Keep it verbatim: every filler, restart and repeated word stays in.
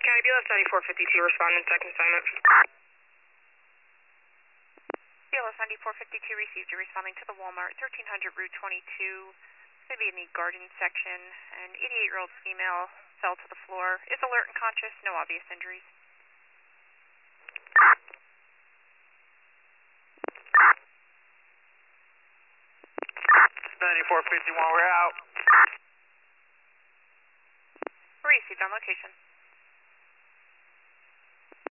County, B L S ninety-four fifty-two, responding to second assignment. B L S ninety-four fifty-two received. You're responding to the Walmart, thirteen hundred Route twenty-two. It's going to be in the garden section. An eighty-eight-year-old female fell to the floor. Is alert and conscious, no obvious injuries. ninety-four fifty-one, we're out. Received on location.